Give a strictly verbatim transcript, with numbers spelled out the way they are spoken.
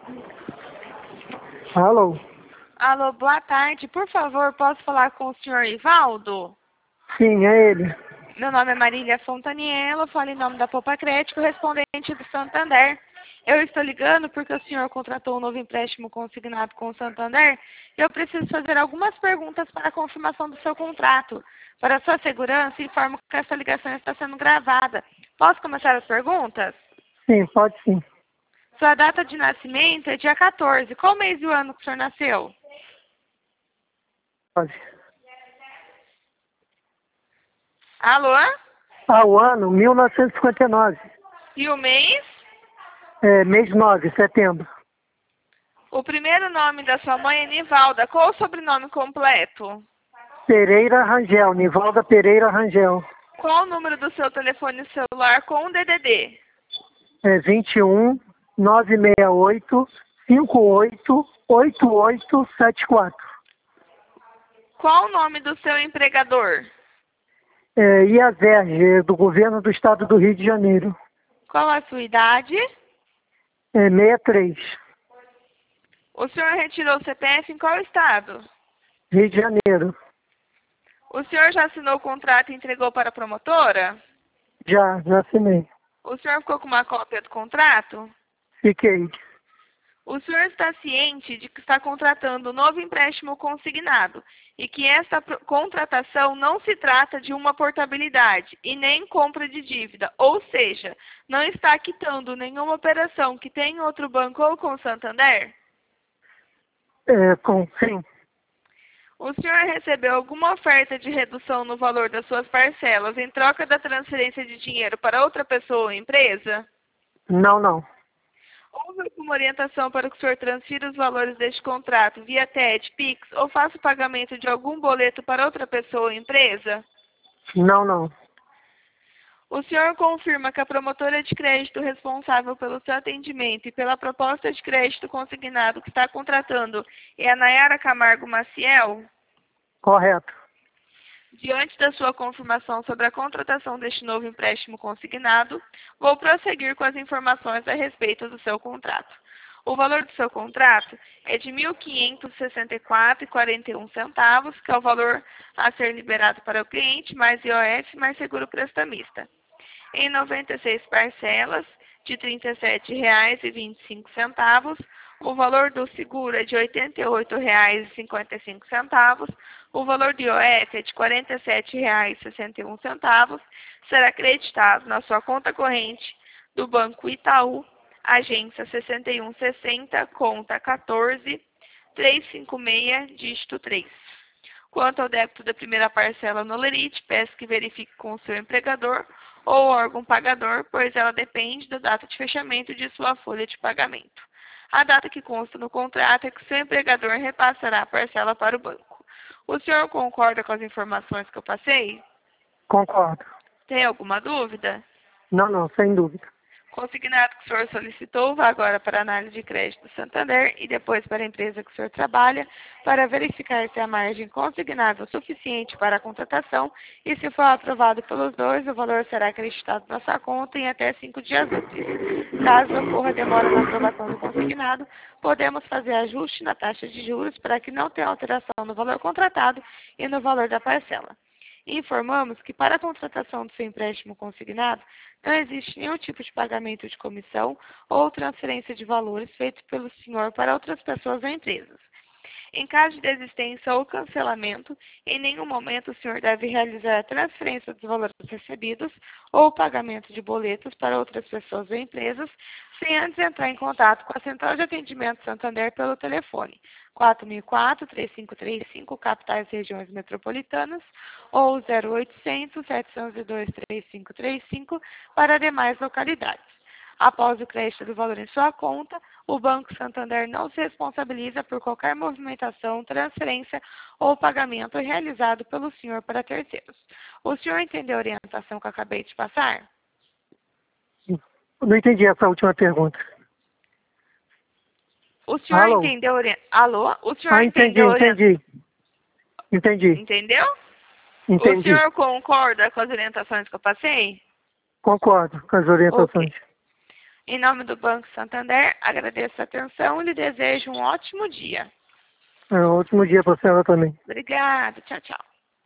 Alô? Alô, boa tarde. Por favor, posso falar com o senhor Ivaldo? Sim, é ele. Meu nome é Marília Fontaniello, falo em nome da Poupa Crédito, correspondente do Santander. Eu estou ligando porque o senhor contratou um novo empréstimo consignado com o Santander e eu preciso fazer algumas perguntas para a confirmação do seu contrato. Para sua segurança, informo que essa ligação está sendo gravada. Posso começar as perguntas? Sim, pode sim. Sua data de nascimento é dia quatorze. Qual mês e o ano que o senhor nasceu? Pode. Alô? Ah, o ano, mil novecentos e cinquenta e nove. E o mês? É, mês nove, setembro. O primeiro nome da sua mãe é Nivalda. Qual o sobrenome completo? Pereira Rangel, Nivalda Pereira Rangel. Qual o número do seu telefone celular com o D D D? É vinte e um, novecentos e sessenta e oito, cinquenta e oito, oitenta e oito, setenta e quatro. Qual o nome do seu empregador? É, I A V E R G, do Governo do Estado do Rio de Janeiro. Qual a sua idade? É sessenta e três. O senhor retirou o C P F em qual estado? Rio de Janeiro. O senhor já assinou o contrato e entregou para a promotora? Já, já assinei. O senhor ficou com uma cópia do contrato? Fiquei. O senhor está ciente de que está contratando um novo empréstimo consignado e que esta pro- contratação não se trata de uma portabilidade e nem compra de dívida, ou seja, não está quitando nenhuma operação que tem em outro banco ou com o Santander? É, com, sim. O senhor recebeu alguma oferta de redução no valor das suas parcelas em troca da transferência de dinheiro para outra pessoa ou empresa? Não, não. Houve alguma orientação para que o senhor transfira os valores deste contrato via T E D, Pix ou faça o pagamento de algum boleto para outra pessoa ou empresa? Não, não. O senhor confirma que a promotora de crédito responsável pelo seu atendimento e pela proposta de crédito consignado que está contratando é a Nayara Camargo Maciel? Correto. Diante da sua confirmação sobre a contratação deste novo empréstimo consignado, vou prosseguir com as informações a respeito do seu contrato. O valor do seu contrato é de mil quinhentos e sessenta e quatro reais e quarenta e um centavos, que é o valor a ser liberado para o cliente, mais I O F, mais seguro prestamista. Em noventa e seis parcelas de trinta e sete reais e vinte e cinco centavos, o valor do seguro é de oitenta e oito reais e cinquenta e cinco centavos, o valor do I O F é de quarenta e sete reais e sessenta e um centavos, será acreditado na sua conta corrente do Banco Itaú, agência sessenta e um sessenta, conta quatorze, trezentos e cinquenta e seis, dígito três. Quanto ao débito da primeira parcela no Lerite, peço que verifique com o seu empregador ou órgão pagador, pois ela depende da data de fechamento de sua folha de pagamento. A data que consta no contrato é que o seu empregador repassará a parcela para o banco. O senhor concorda com as informações que eu passei? Concordo. Tem alguma dúvida? Não, não, sem dúvida. Consignado que o senhor solicitou, vá agora para a análise de crédito do Santander e depois para a empresa que o senhor trabalha, para verificar se a margem consignável é suficiente para a contratação e, se for aprovado pelos dois, o valor será acreditado na sua conta em até cinco dias úteis. Caso ocorra demora na aprovação do consignado, podemos fazer ajuste na taxa de juros para que não tenha alteração no valor contratado e no valor da parcela. Informamos que para a contratação do seu empréstimo consignado, não existe nenhum tipo de pagamento de comissão ou transferência de valores feito pelo senhor para outras pessoas ou empresas. Em caso de desistência ou cancelamento, em nenhum momento o senhor deve realizar a transferência dos valores recebidos ou o pagamento de boletos para outras pessoas ou empresas, sem antes entrar em contato com a Central de Atendimento Santander pelo telefone quatro mil e quatro, três cinco três cinco, capitais e regiões metropolitanas, ou zero oitocentos, setecentos e dois, três cinco três cinco para demais localidades. Após o crédito do valor em sua conta, o Banco Santander não se responsabiliza por qualquer movimentação, transferência ou pagamento realizado pelo senhor para terceiros. O senhor entendeu a orientação que eu acabei de passar? Não entendi essa última pergunta. O senhor Alô? entendeu a orientação? Alô? O senhor Ah, entendi, entendeu a orientação? entendi. Entendi, Entendeu? O entendi. senhor concorda com as orientações que eu passei? Concordo com as Ok. orientações. Em nome do Banco Santander, agradeço a atenção e lhe desejo um ótimo dia. É um ótimo dia para a senhora também. Obrigada. Tchau, tchau.